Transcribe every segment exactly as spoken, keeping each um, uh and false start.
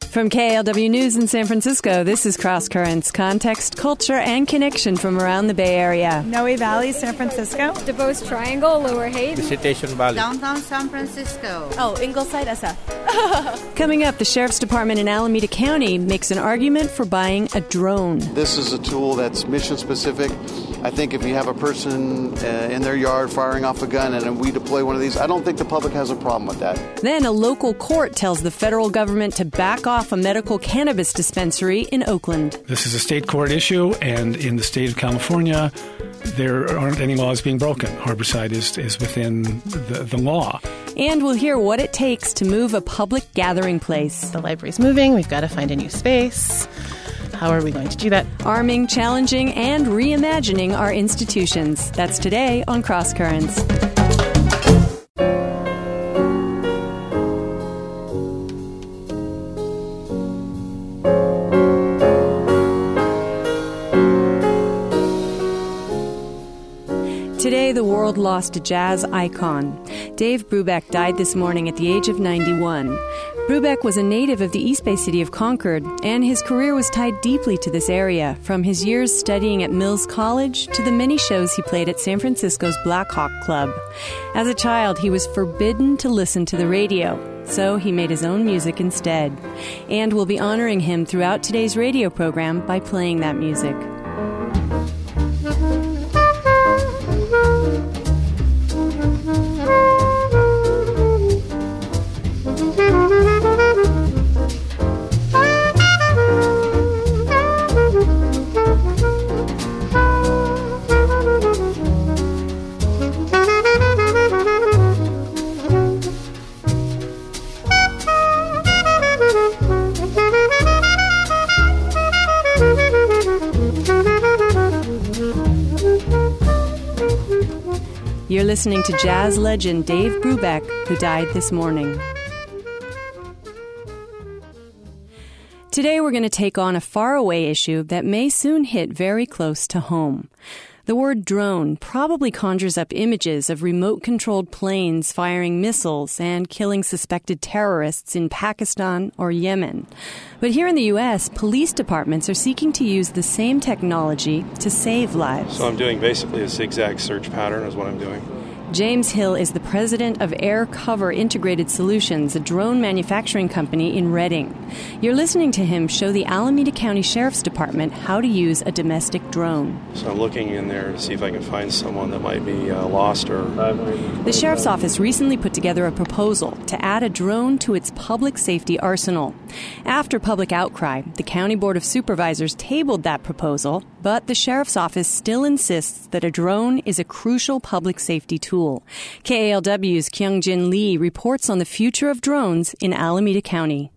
From K L W News in San Francisco, this is Cross Currents, context, culture, and connection from around the Bay Area. Noe Valley, San Francisco. DuBois Triangle, Lower Hayden. Visitation Valley. Downtown San Francisco. Oh, Ingleside, S F. Coming up, the Sheriff's Department in Alameda County makes an argument for buying a drone. This is a tool that's mission-specific. I think if you have a person uh, in their yard firing off a gun and we deploy one of these, I don't think the public has a problem with that. Then a local court tells the federal government to back off a medical cannabis dispensary in Oakland. This is a state court issue, and in the state of California, there aren't any laws being broken. Harborside is, is within the, the law. And we'll hear what it takes to move a public gathering place. The library's moving. We've got to find a new space. How are we going to do that? Arming, challenging, and reimagining our institutions. That's today on Cross Currents. Today, the world lost a jazz icon. Dave Brubeck died this morning at the age of ninety-one. Brubeck was a native of the East Bay city of Concord, and his career was tied deeply to this area, from his years studying at Mills College to the many shows he played at San Francisco's Black Hawk Club. As a child, he was forbidden to listen to the radio, so he made his own music instead. And we'll be honoring him throughout today's radio program by playing that music. You're listening to jazz legend Dave Brubeck, who died this morning. Today we're going to take on a faraway issue that may soon hit very close to home. The word drone probably conjures up images of remote-controlled planes firing missiles and killing suspected terrorists in Pakistan or Yemen. But here in the U S, police departments are seeking to use the same technology to save lives. So I'm doing basically a zigzag search pattern is what I'm doing. James Hill is the president of Air Cover Integrated Solutions, a drone manufacturing company in Redding. You're listening to him show the Alameda County Sheriff's Department how to use a domestic drone. So I'm looking in there to see if I can find someone that might be uh, lost or... The Sheriff's Office recently put together a proposal to add a drone to its public safety arsenal. After public outcry, the County Board of Supervisors tabled that proposal, but the Sheriff's Office still insists that a drone is a crucial public safety tool. K A L W's Kyung-Jin Lee reports on the future of drones in Alameda County.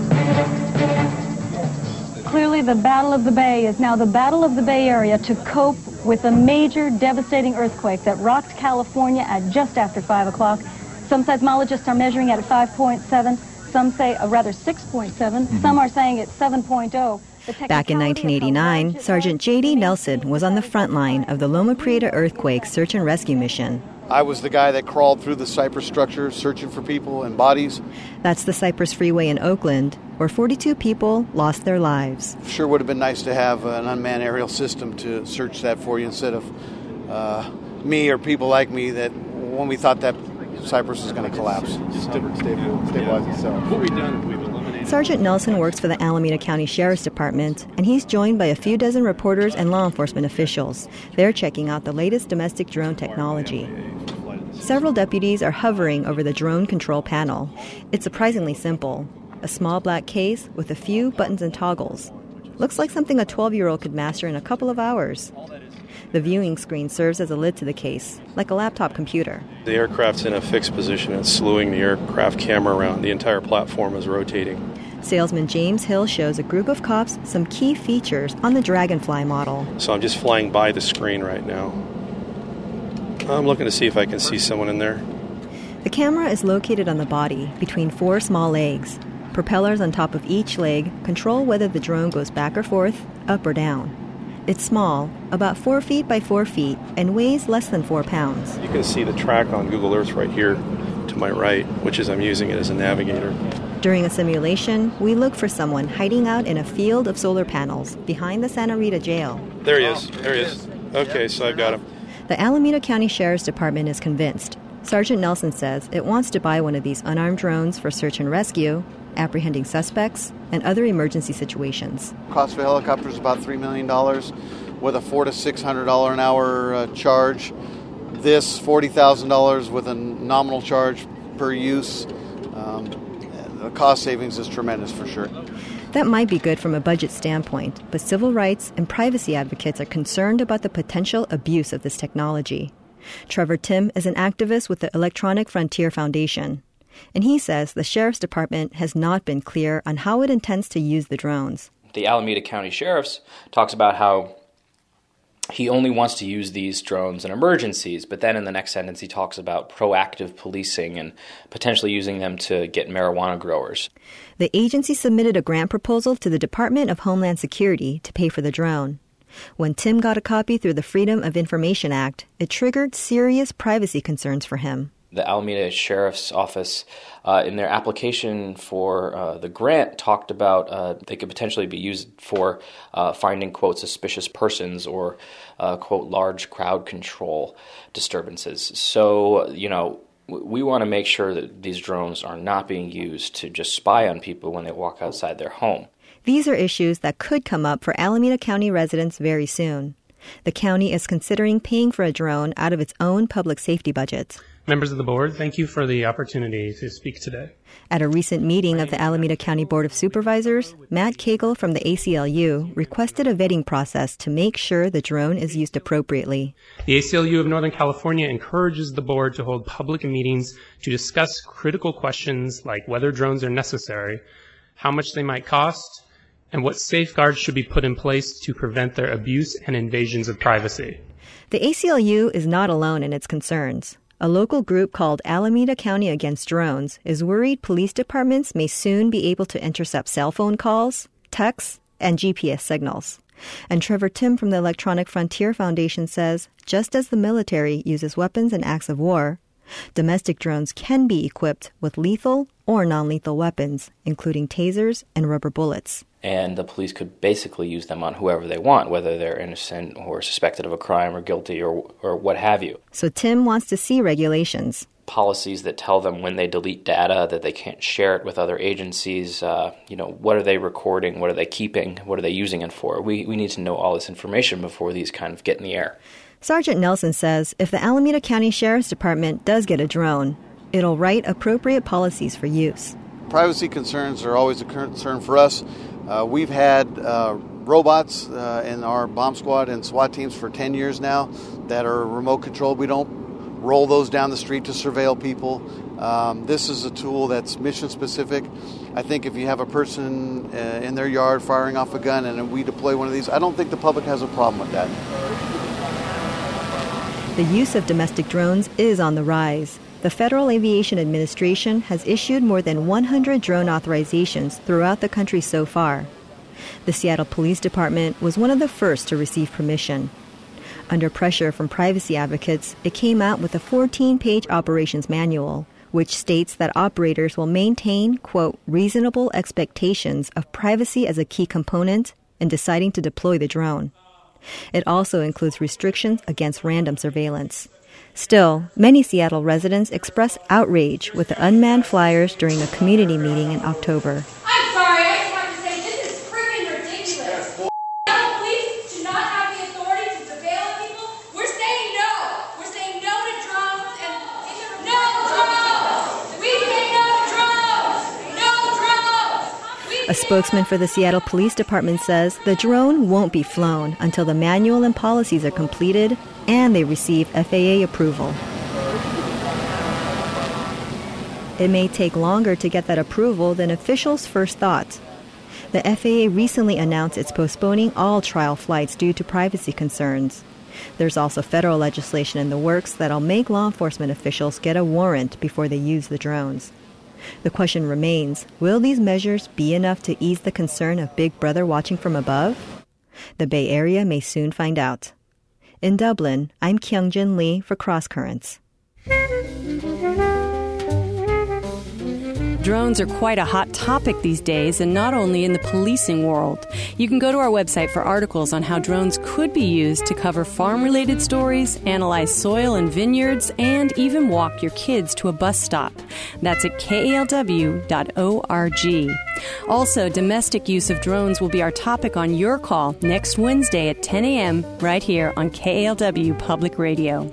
Clearly, the Battle of the Bay is now the Battle of the Bay Area to cope with a major, devastating earthquake that rocked California at just after five o'clock. Some seismologists are measuring it at five point seven. Some say, uh, rather, six point seven. Mm-hmm. Some are saying it's seven point oh. Back in nineteen eighty-nine, Sergeant J D Nelson was on the front line of the Loma Prieta earthquake search and rescue mission. I was the guy that crawled through the Cypress structure searching for people and bodies. That's the Cypress Freeway in Oakland, where forty-two people lost their lives. Sure would have been nice to have an unmanned aerial system to search that for you instead of uh, me or people like me that when we thought that Cypress was going to collapse. Stabilize itself. What we've done, we've eliminated... Sergeant Nelson works for the Alameda County Sheriff's Department, and he's joined by a few dozen reporters and law enforcement officials. They're checking out the latest domestic drone technology. Several deputies are hovering over the drone control panel. It's surprisingly simple. A small black case with a few buttons and toggles. Looks like something a twelve-year-old could master in a couple of hours. The viewing screen serves as a lid to the case, like a laptop computer. The aircraft's in a fixed position. It's slewing the aircraft camera around. The entire platform is rotating. Salesman James Hill shows a group of cops some key features on the Dragonfly model. So I'm just flying by the screen right now. I'm looking to see if I can see someone in there. The camera is located on the body between four small legs. Propellers on top of each leg control whether the drone goes back or forth, up or down. It's small, about four feet by four feet, and weighs less than four pounds. You can see the track on Google Earth right here to my right, which is I'm using it as a navigator. During a simulation, we look for someone hiding out in a field of solar panels behind the Santa Rita jail. There he is. There he is. Okay, so I've got him. The Alameda County Sheriff's Department is convinced. Sergeant Nelson says it wants to buy one of these unarmed drones for search and rescue, apprehending suspects, and other emergency situations. Cost of a helicopter is about three million dollars with a four hundred to six hundred dollars an hour uh, charge. This, forty thousand dollars with a nominal charge per use. Um, the cost savings is tremendous for sure. That might be good from a budget standpoint, but civil rights and privacy advocates are concerned about the potential abuse of this technology. Trevor Timm is an activist with the Electronic Frontier Foundation, and he says the Sheriff's Department has not been clear on how it intends to use the drones. The Alameda County Sheriff's talks about how he only wants to use these drones in emergencies, but then in the next sentence he talks about proactive policing and potentially using them to get marijuana growers. The agency submitted a grant proposal to the Department of Homeland Security to pay for the drone. When Timm got a copy through the Freedom of Information Act, it triggered serious privacy concerns for him. The Alameda Sheriff's Office, uh, in their application for uh, the grant, talked about uh, they could potentially be used for uh, finding, quote, suspicious persons or, uh, quote, large crowd control disturbances. So, you know, we want to make sure that these drones are not being used to just spy on people when they walk outside their home. These are issues that could come up for Alameda County residents very soon. The county is considering paying for a drone out of its own public safety budget. Members of the board, thank you for the opportunity to speak today. At a recent meeting of the Alameda County Board of Supervisors, Matt Cagle from the A C L U requested a vetting process to make sure the drone is used appropriately. The A C L U of Northern California encourages the board to hold public meetings to discuss critical questions like whether drones are necessary, how much they might cost, and what safeguards should be put in place to prevent their abuse and invasions of privacy. The A C L U is not alone in its concerns. A local group called Alameda County Against Drones is worried police departments may soon be able to intercept cell phone calls, texts, and G P S signals. And Trevor Timm from the Electronic Frontier Foundation says, just as the military uses weapons in acts of war, domestic drones can be equipped with lethal or non-lethal weapons, including tasers and rubber bullets. And the police could basically use them on whoever they want, whether they're innocent or suspected of a crime or guilty or or what have you. So Timm wants to see regulations. Policies that tell them when they delete data that they can't share it with other agencies. Uh, you know, what are they recording? What are they keeping? What are they using it for? We we need to know all this information before these kind of get in the air. Sergeant Nelson says if the Alameda County Sheriff's Department does get a drone, it'll write appropriate policies for use. Privacy concerns are always a concern for us. Uh, we've had uh, robots uh, in our bomb squad and SWAT teams for ten years now that are remote controlled. We don't roll those down the street to surveil people. Um, this is a tool that's mission specific. I think if you have a person uh, in their yard firing off a gun and we deploy one of these, I don't think the public has a problem with that. The use of domestic drones is on the rise. The Federal Aviation Administration has issued more than one hundred drone authorizations throughout the country so far. The Seattle Police Department was one of the first to receive permission. Under pressure from privacy advocates, it came out with a fourteen-page operations manual, which states that operators will maintain, quote, reasonable expectations of privacy as a key component in deciding to deploy the drone. It also includes restrictions against random surveillance. Still, many Seattle residents expressed outrage with the unmanned flyers during a community meeting in October. I'm sorry, I just have to say, this is freaking ridiculous. Seattle police do not have the authority to surveil people. We're saying no. We're saying no to drones and no drones. We say no to drones. No drones. A spokesman for the Seattle Police Department says the drone won't be flown until the manual and policies are completed and they receive F A A approval. It may take longer to get that approval than officials first thought. The F A A recently announced it's postponing all trial flights due to privacy concerns. There's also federal legislation in the works that'll make law enforcement officials get a warrant before they use the drones. The question remains, will these measures be enough to ease the concern of Big Brother watching from above? The Bay Area may soon find out. In Dublin, I'm Kyungjin Lee for Cross Currents. Drones are quite a hot topic these days, and not only in the policing world. You can go to our website for articles on how drones could be used to cover farm-related stories, analyze soil and vineyards, and even walk your kids to a bus stop. That's at K A L W dot org. Also, domestic use of drones will be our topic on Your Call next Wednesday at ten a.m. right here on K A L W Public Radio.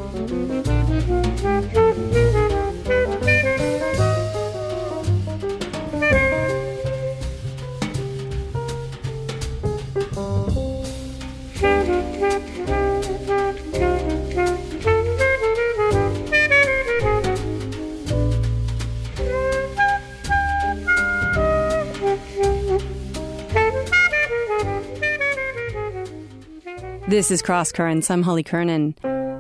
This is Cross Currents. I'm Holly Kernan.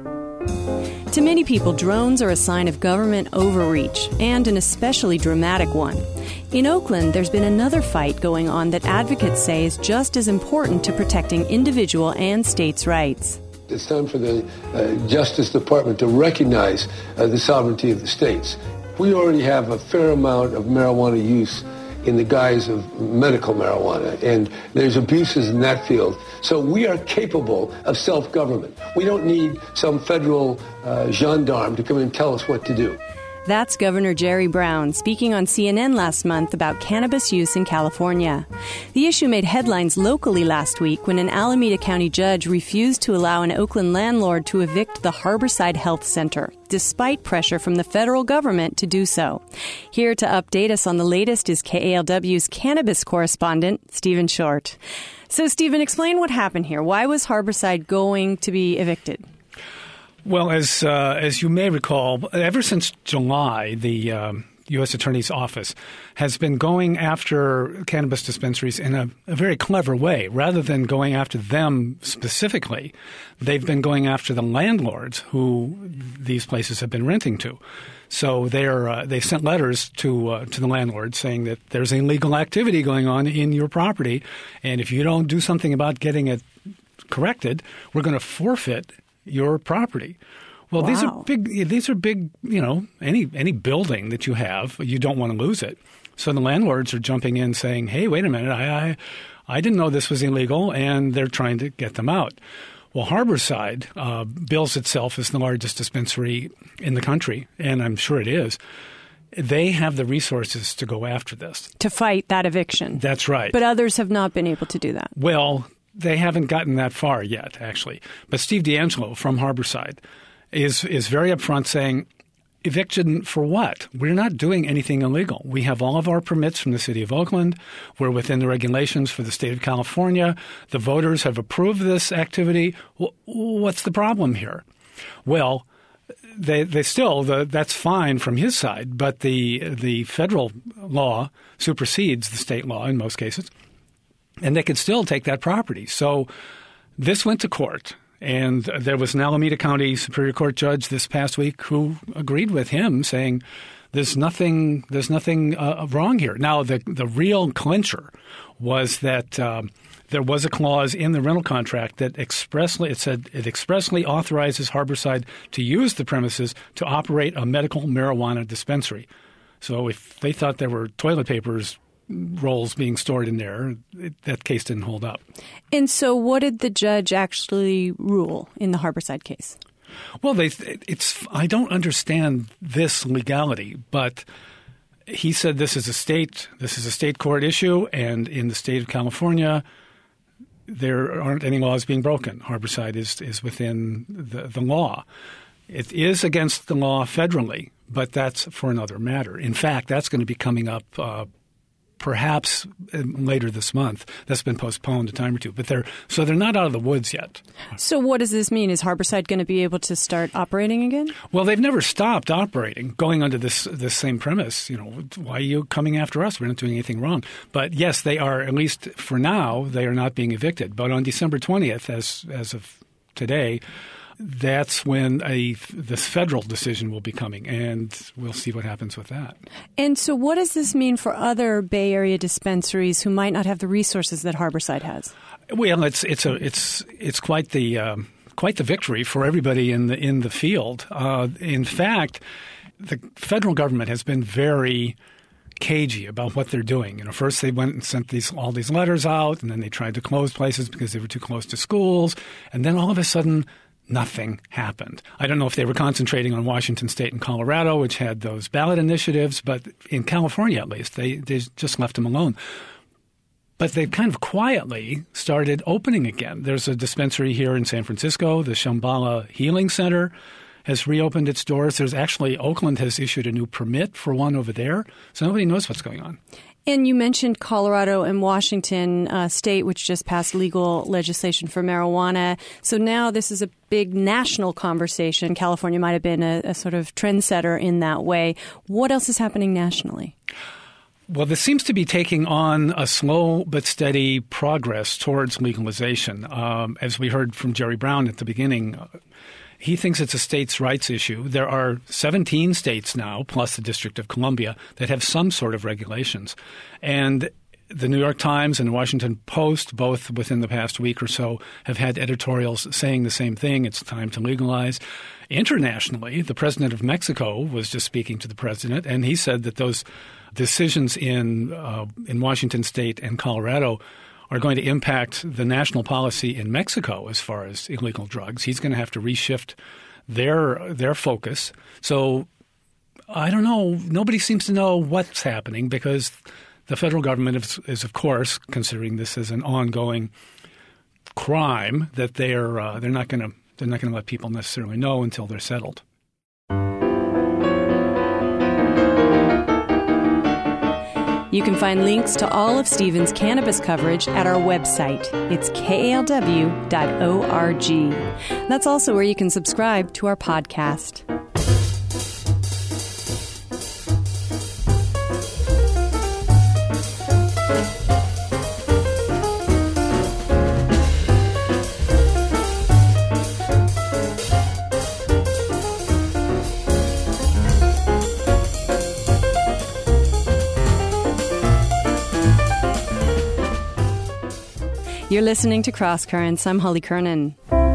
To many people, drones are a sign of government overreach, and an especially dramatic one. In Oakland, there's been another fight going on that advocates say is just as important to protecting individual and states' rights. It's time for the uh, Justice Department to recognize uh, the sovereignty of the states. We already have a fair amount of marijuana use in the guise of medical marijuana, and there's abuses in that field. So we are capable of self-government. We don't need some federal uh, gendarme to come and tell us what to do. That's Governor Jerry Brown speaking on C N N last month about cannabis use in California. The issue made headlines locally last week when an Alameda County judge refused to allow an Oakland landlord to evict the Harborside Health Center, despite pressure from the federal government to do so. Here to update us on the latest is K A L W's cannabis correspondent, Stephen Short. So, Stephen, explain what happened here. Why was Harborside going to be evicted? Well, as uh, as you may recall, ever since July, the um, U S Attorney's Office has been going after cannabis dispensaries in a, a very clever way. Rather than going after them specifically, they've been going after the landlords who these places have been renting to. So they're uh, they sent letters to uh, to the landlords saying that there's illegal activity going on in your property, and if you don't do something about getting it corrected, we're going to forfeit your property. Well, wow. these are big. These are big. You know, any any building that you have, you don't want to lose it. So the landlords are jumping in, saying, "Hey, wait a minute! I I, I didn't know this was illegal," and they're trying to get them out. Well, Harborside uh, bills itself as the largest dispensary in the country, and I'm sure it is. They have the resources to go after this, to fight that eviction. That's right. But others have not been able to do that. Well, they haven't gotten that far yet, actually. But Steve D'Angelo from Harborside is is very upfront saying, eviction for what? We're not doing anything illegal. We have all of our permits from the city of Oakland. We're within the regulations for the state of California. The voters have approved this activity. What's the problem here? Well, they they still, the, that's fine from his side, but the the federal law supersedes the state law in most cases. And they could still take that property. So this went to court, and there was an Alameda County Superior Court judge this past week who agreed with him, saying there's nothing there's nothing uh, wrong here. Now, the the real clincher was that um, there was a clause in the rental contract that expressly it said it expressly authorizes Harborside to use the premises to operate a medical marijuana dispensary. So if they thought there were toilet papers rolls being stored in there, it, that case didn't hold up. And so what did the judge actually rule in the Harborside case? Well, they, it's I don't understand this legality, but he said this is a state this is a state court issue, and in the state of California, there aren't any laws being broken. Harborside is is within the, the law. It is against the law federally, but that's for another matter. In fact, that's going to be coming up uh, perhaps later this month. That's been postponed a time or two. But they're so they're not out of the woods yet. So what does this mean? Is Harborside going to be able to start operating again? Well, they've never stopped operating, going under this this same premise. You know, why are you coming after us? We're not doing anything wrong. But yes, they are, at least for now, they are not being evicted. But on December twentieth, as as of today, that's when a this federal decision will be coming, and we'll see what happens with that. And so what does this mean for other Bay Area dispensaries who might not have the resources that Harborside has? Well, it's it's a it's it's quite the um, quite the victory for everybody in the in the field. Uh, in fact, the federal government has been very cagey about what they're doing. You know, first they went and sent these all these letters out, and then they tried to close places because they were too close to schools, and then all of a sudden, nothing happened. I don't know if they were concentrating on Washington State and Colorado, which had those ballot initiatives, but in California at least, they, they just left them alone. But they've kind of quietly started opening again. There's a dispensary here in San Francisco, the Shambhala Healing Center has reopened its doors. There's actually, Oakland has issued a new permit for one over there, so nobody knows what's going on. And you mentioned Colorado and Washington uh, State, which just passed legal legislation for marijuana. So now this is a big national conversation. California might have been a, a sort of trendsetter in that way. What else is happening nationally? Well, this seems to be taking on a slow but steady progress towards legalization. Um, as we heard from Jerry Brown at the beginning, uh, he thinks it's a states' rights issue. There are seventeen states now, plus the District of Columbia, that have some sort of regulations. And the New York Times and the Washington Post, both within the past week or so, have had editorials saying the same thing. It's time to legalize. Internationally, the president of Mexico was just speaking to the president, and he said that those decisions in uh, in Washington State and Colorado are going to impact the national policy in Mexico as far as illegal drugs. He's going to have to reshift their their focus. So I don't know. Nobody seems to know what's happening because the federal government is, is of course, considering this as an ongoing crime that they're uh, they're not going to they're not going to let people necessarily know until they're settled. You can find links to all of Stephen's cannabis coverage at our website. It's K A L W dot org. That's also where you can subscribe to our podcast. You're listening to Cross Currents. I'm Holly Kernan.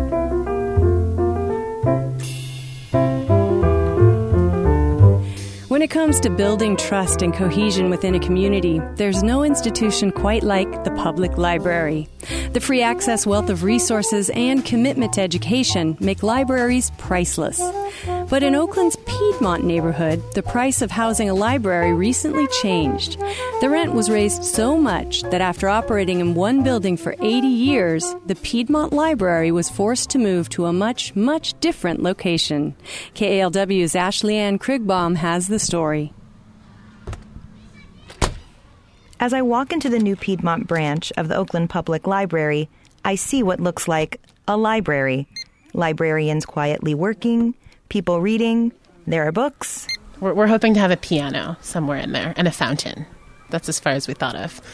When it comes to building trust and cohesion within a community, there's no institution quite like the public library. The free access, wealth of resources, and commitment to education make libraries priceless. But in Oakland's Piedmont neighborhood, the price of housing a library recently changed. The rent was raised so much that after operating in one building for eighty years, the Piedmont Library was forced to move to a much, much different location. K A L W's Ashley Ann Krigbaum has the story. As I walk into the new Piedmont branch of the Oakland Public Library, I see what looks like a library. Librarians quietly working, people reading, there are books. We're, we're hoping to have a piano somewhere in there and a fountain. That's as far as we thought of.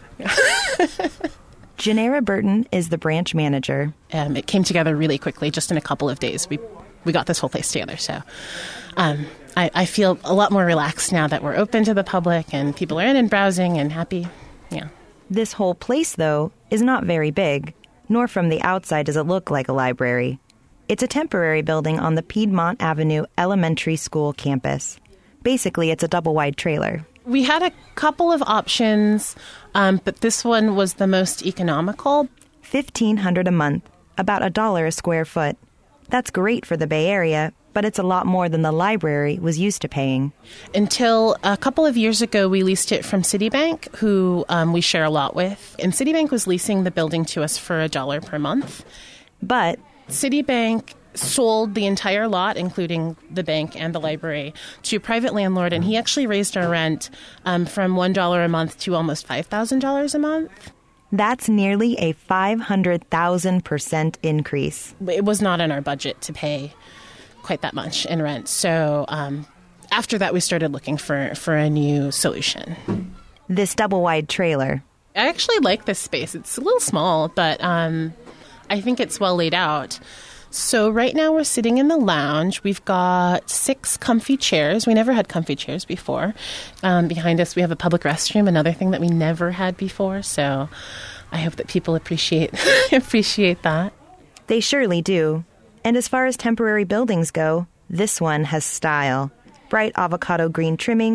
Janera Burton is the branch manager. Um, it came together really quickly, just in a couple of days. We we got this whole place together, so um, I, I feel a lot more relaxed now that we're open to the public and people are in and browsing and happy. Yeah. This whole place, though, is not very big, nor from the outside does it look like a library. It's a temporary building on the Piedmont Avenue Elementary School campus. Basically, it's a double-wide trailer. We had a couple of options, um, but this one was the most economical. fifteen hundred dollars a month, about a dollar a square foot. That's great for the Bay Area, but it's a lot more than the library was used to paying. Until a couple of years ago, we leased it from Citibank, who um, we share a lot with. And Citibank was leasing the building to us for a dollar per month. But Citibank sold the entire lot, including the bank and the library, to a private landlord, and he actually raised our rent um, from one dollar a month to almost five thousand dollars a month. That's nearly a five hundred thousand percent increase. It was not in our budget to pay quite that much in rent. So um, after that, we started looking for, for a new solution. This double-wide trailer. I actually like this space. It's a little small, but um, I think it's well laid out. So right now we're sitting in the lounge. We've got six comfy chairs. We never had comfy chairs before. Um, behind us we have a public restroom, another thing that we never had before. So I hope that people appreciate appreciate that. They surely do. And as far as temporary buildings go, this one has style. Bright avocado green trimmings,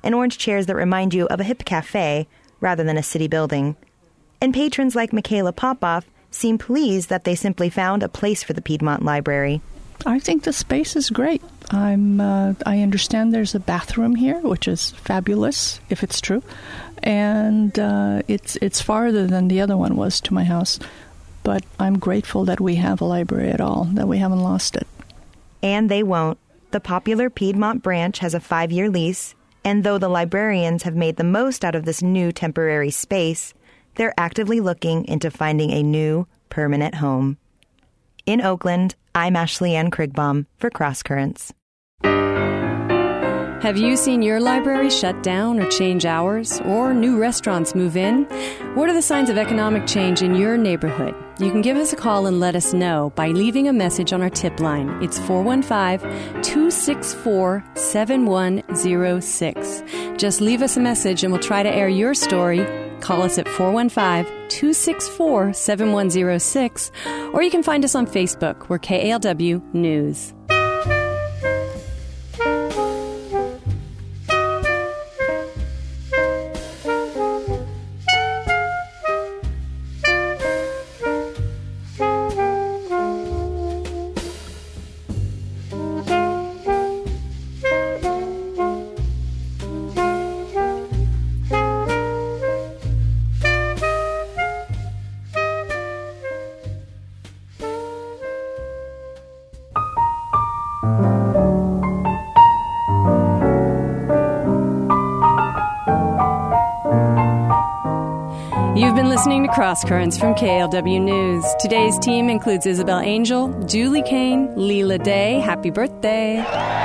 and orange chairs that remind you of a hip cafe rather than a city building. And patrons like Michaela Popoff seem pleased that they simply found a place for the Piedmont Library. I think the space is great. I'm. Uh, I understand there's a bathroom here, which is fabulous, if it's true. And uh, it's it's farther than the other one was to my house. But I'm grateful that we have a library at all, that we haven't lost it. And they won't. The popular Piedmont branch has a five-year lease, and though the librarians have made the most out of this new temporary space, they're actively looking into finding a new, permanent home. In Oakland, I'm Ashley Ann Krigbaum for Cross Currents. Have you seen your library shut down or change hours, or new restaurants move in? What are the signs of economic change in your neighborhood? You can give us a call and let us know by leaving a message on our tip line. It's four one five, two six four, seven one zero six. Just leave us a message and we'll try to air your story. Call us at four one five, two six four, seven one zero six, or you can find us on Facebook. We're K A L W News. You've been listening to Cross Currents from K A L W News. Today's team includes Isabel Angel, Julie Kane, Leela Day, happy birthday,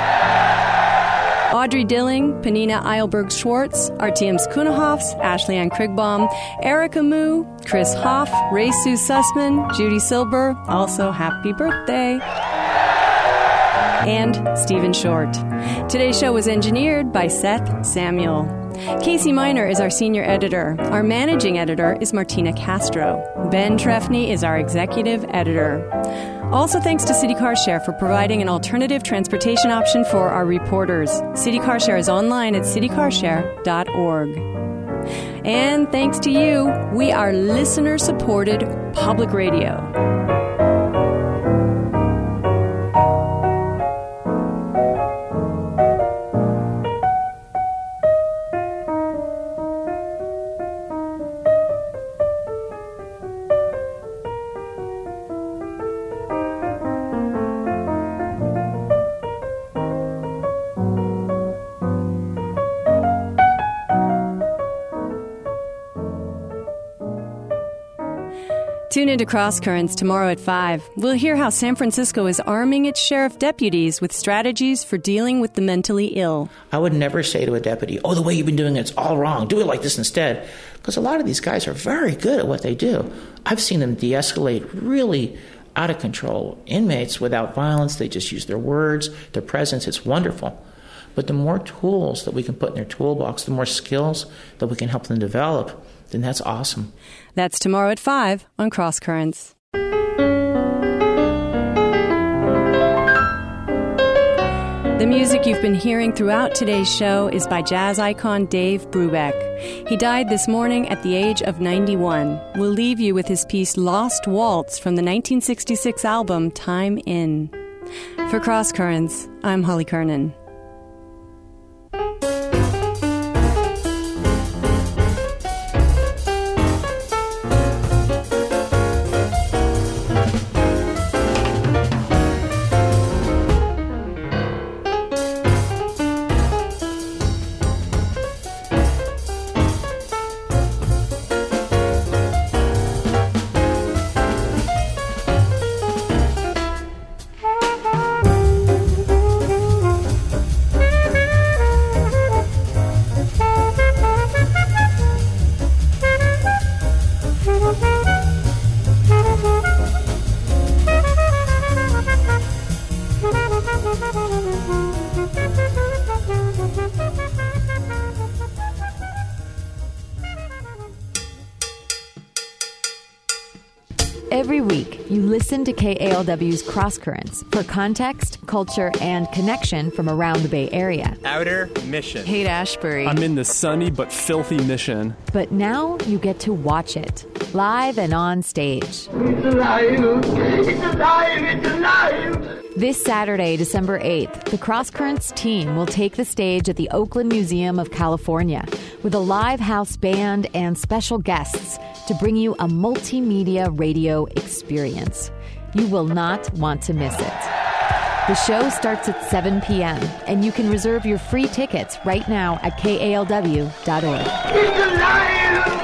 Audrey Dilling, Panina Eilberg-Schwartz, Artyom Skunohovs, Ashley Ann Krigbaum, Erica Moo, Chris Hoff, Ray Sue Sussman, Judy Silber, also happy birthday, and Stephen Short. Today's show was engineered by Seth Samuel. Casey Miner is our senior editor. Our managing editor is Martina Castro. Ben Trefny is our executive editor. Also thanks to City Car Share for providing an alternative transportation option for our reporters. City Car Share is online at city car share dot org. And thanks to you, we are listener-supported public radio. Tune into Cross Currents tomorrow at five. We'll hear how San Francisco is arming its sheriff deputies with strategies for dealing with the mentally ill. I would never say to a deputy, oh, the way you've been doing it's all wrong. Do it like this instead. Because a lot of these guys are very good at what they do. I've seen them de-escalate really out of control inmates without violence. They just use their words, their presence. It's wonderful. But the more tools that we can put in their toolbox, the more skills that we can help them develop, then that's awesome. That's tomorrow at five on Cross Currents. The music you've been hearing throughout today's show is by jazz icon Dave Brubeck. He died this morning at the age of ninety-one. We'll leave you with his piece Lost Waltz from the nineteen sixty-six album Time In. For Cross Currents, I'm Holly Kernan. Every week, you listen to K A L W's Cross Currents for context, culture, and connection from around the Bay Area. Outer Mission. Haight-Ashbury. I'm in the sunny but filthy Mission. But now you get to watch it, live and on stage. It's alive! It's alive! It's alive! This Saturday, December eighth, the Cross Currents team will take the stage at the Oakland Museum of California with a live house band and special guests to bring you a multimedia radio experience. You will not want to miss it. The show starts at seven p.m., and you can reserve your free tickets right now at K A L W dot org. It's alive!